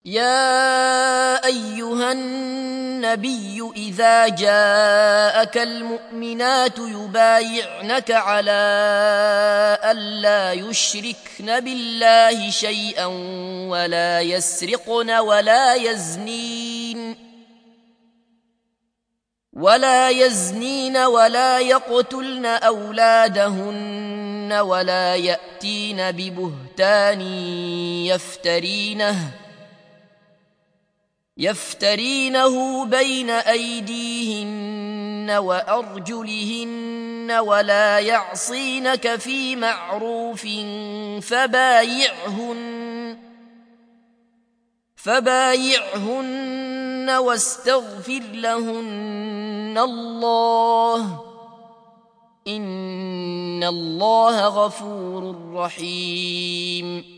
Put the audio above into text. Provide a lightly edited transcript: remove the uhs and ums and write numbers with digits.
يا أيها النبي إذا جاءك المؤمنات يبايعنك على ألا يشركن بالله شيئا ولا يسرقن ولا يزنين ولا يقتلن أولادهن ولا يأتين ببهتان يفترينه بين أيديهن وأرجلهن ولا يعصينك في معروف فبايعهن واستغفر لهن الله إن الله غفور رحيم.